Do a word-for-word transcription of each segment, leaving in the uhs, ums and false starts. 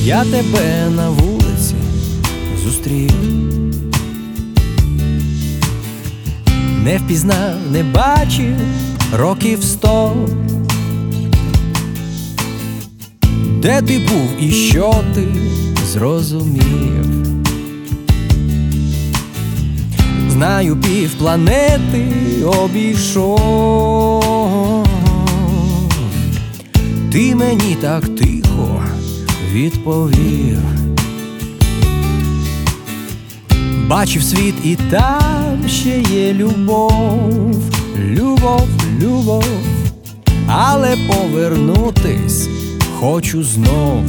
я тебе на вулиці зустрів. Не впізнав, не бачив років сто. Де ти був і що ти зрозумів? Знаю, пів планети обійшов. Ти мені так тихо відповів. Бачив світ і там ще є любов, любов, любов, але повернутись хочу знов.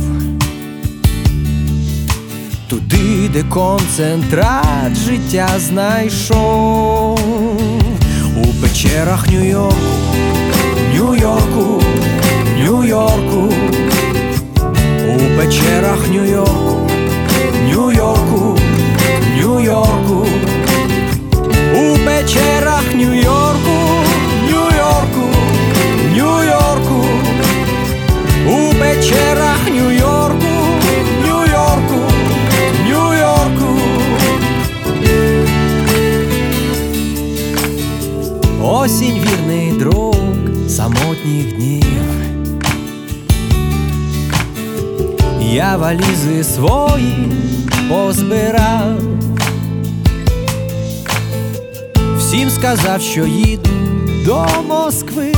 Туди, де концентрат життя знайшов. У печерах Нью-Йорку, Нью-Йорку, Нью-Йорку. У печерах Нью-Йорку, Нью-Йорку, Нью-Йорку. У печерах Нью-Йорку, Нью-Йорку, Нью-Йорку. У печерах Нью-Йорку, Нью-Йорку, Нью-Йорку. Осінь — вірний друг самотніх днів. Я валізи свої позбирав. Всім сказав, що їду до Москви.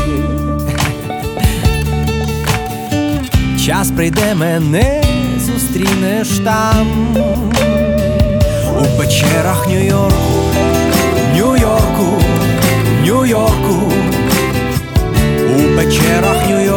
Час прийде, мене зустрінеш там. У печерах Нью-Йорку, Нью-Йорку, Нью-Йорку. У печерах Нью-Йорку.